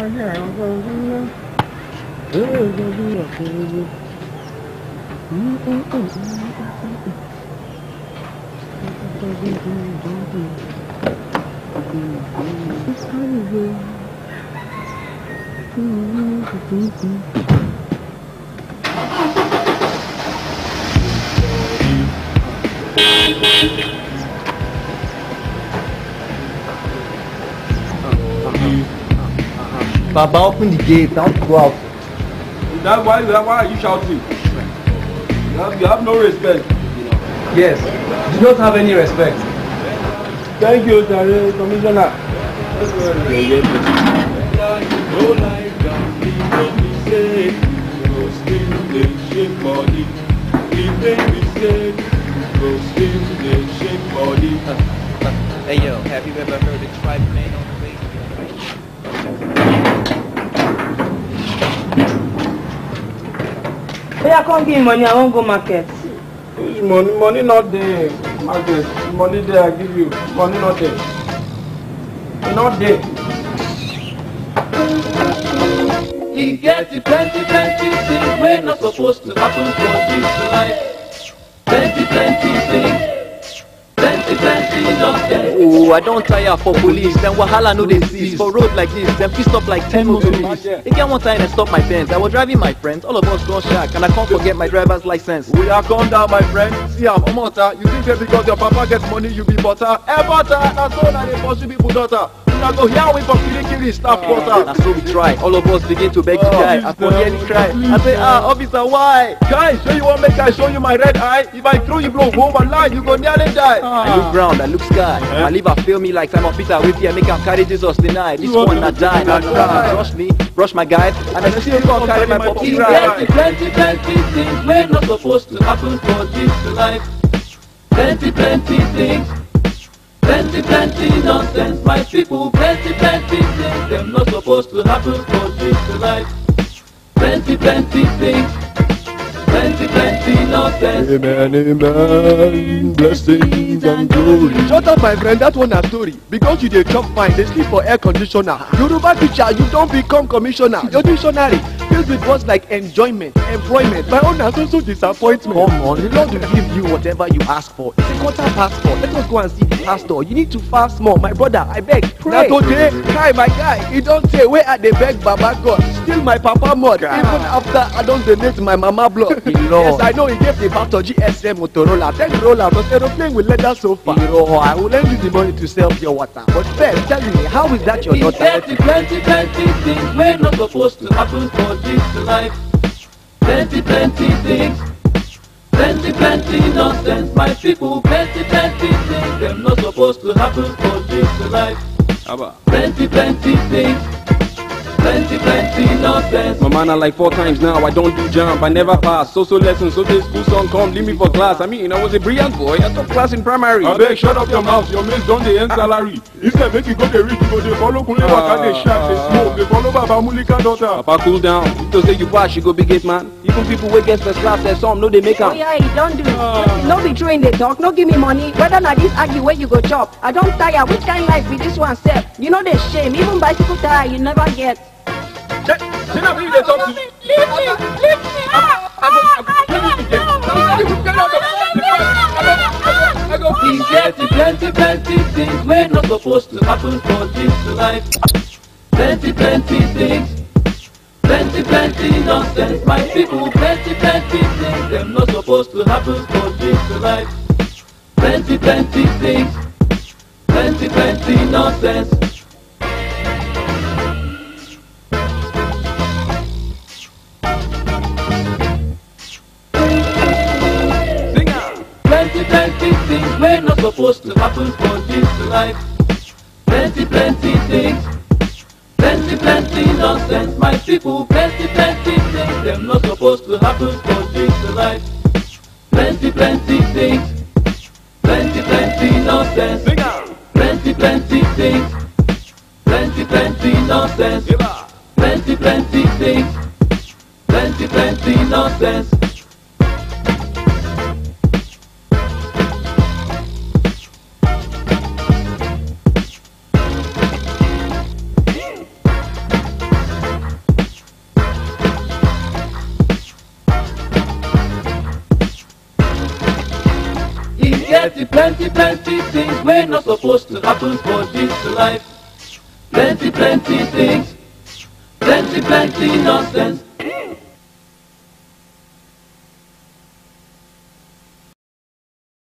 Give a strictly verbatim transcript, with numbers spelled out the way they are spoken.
Baba, open the gate. Don't go out. That's why. That's why are you shouting? You have, you have no respect. Yes. You don't have any respect. Thank you, sir, Commissioner. No life can be no mistake. No still they shake body. If they mistake, no still they shake body. Hey yo, have you ever heard a tribe man on the radio? Hey, I can't give me money. I won't go market. Money, money not there. Market, money there. I give you. Money not there. Not there. He gets it plenty, plenty things we're not supposed to happen for this life. Plenty, plenty things. Plenty, plenty nonsense. Oh, I don't tire for police. Then wahala no dey cease. For road like this, them fit stop like ten motorists. Again one time they stop my fence. I was driving my friends. All of us gone shark, and I can't forget my driver's license. We are calm down, my friend. See, I'm a motor. You think that because your papa gets money, you be butter? Eh, butter. That's all that they pursue people daughter. Now go here we for killing killing staff quarter. That's so we try. All of us begin to beg the guy. I can hear him cry. I say, ah, officer, why? Guy, so you want make I show you my red eye? If I throw you blow over line, you go nearly die. Ah. I look ground, I look sky. My liver feel me like Simon Peter with you. Make him carry Jesus deny. This one not die, not die. Rush me, rush my guys, and I still can't carry my puppy ride. Plenty, plenty things we're not supposed to happen for this life. Plenty, plenty things. Plenty, plenty nonsense, my people. Plenty, plenty things. Them not supposed to happen for this life. Plenty, plenty things. Plenty, plenty nonsense. Amen, amen. Blessings and glory. Shut up, my friend. That one a story. Because you dey chop fine, they sleep for air conditioner. Yoruba teacher, you don't become commissioner. Your dictionary filled with words like enjoyment, employment. My own is also disappointment. Come on, the Lord will give you whatever you ask for. It's a quarter past four. Let us go and see the pastor. You need to fast more, my brother. I beg, pray. Now today, hi my guy. He don't say where I dey beg Baba God. Still my papa mod. God. Even after I don't donate my mama blood. Yes, I know he gave the pastor G S M Motorola. Ten roller, but aeroplane with leather sofa. Oh, I will lend you the money to sell your water. But first, tell me, how is that your daughter? Plenty, plenty, plenty things we're not supposed to happen for this life. Plenty, plenty things. Plenty, plenty nonsense, my people. Plenty, plenty things. Them not supposed to happen for this life. Plenty, plenty things. Plenty, plenty nonsense. My man, I like four times now. I don't do jump. I never pass. Social lessons, so this school song come, leave me for class. I mean, I was a brilliant boy. I took class in primary. I beg, shut up your mouth. Your mates don't dey earn salary. Instead, make you go the rich, you go they follow Kule Waka, they shag, they smoke, they follow Baba Mulika daughter. Papa, cool down. To say you pass, you go be gate man. Even people who get first class, there's some no they make am. Oh yeah, you don't do. Uh, no be true in the talk. No give me money. Whether na this argue where you go chop. I don't tire. Which kind life be this one step? You know the shame. Even bicycle tire you never get. Leave me, leave me, leave me. He gets plenty, plenty things we're not supposed to happen for this life. Plenty, plenty things. Plenty, plenty nonsense, my people. Plenty, plenty things. Them not supposed to happen for this life. Plenty, plenty things. Plenty, plenty nonsense. Plenty, plenty things we're not supposed to happen for this life. Plenty, plenty things. Plenty, plenty nonsense, my people. Plenty, plenty things. Them not supposed to happen for this life. Plenty, plenty things. Plenty, plenty nonsense. Plenty, plenty things. Plenty, plenty nonsense. Plenty, plenty things. Plenty, plenty nonsense. Plenty, plenty, plenty things wey not supposed to happen for this life. Plenty, plenty things, plenty, plenty nonsense.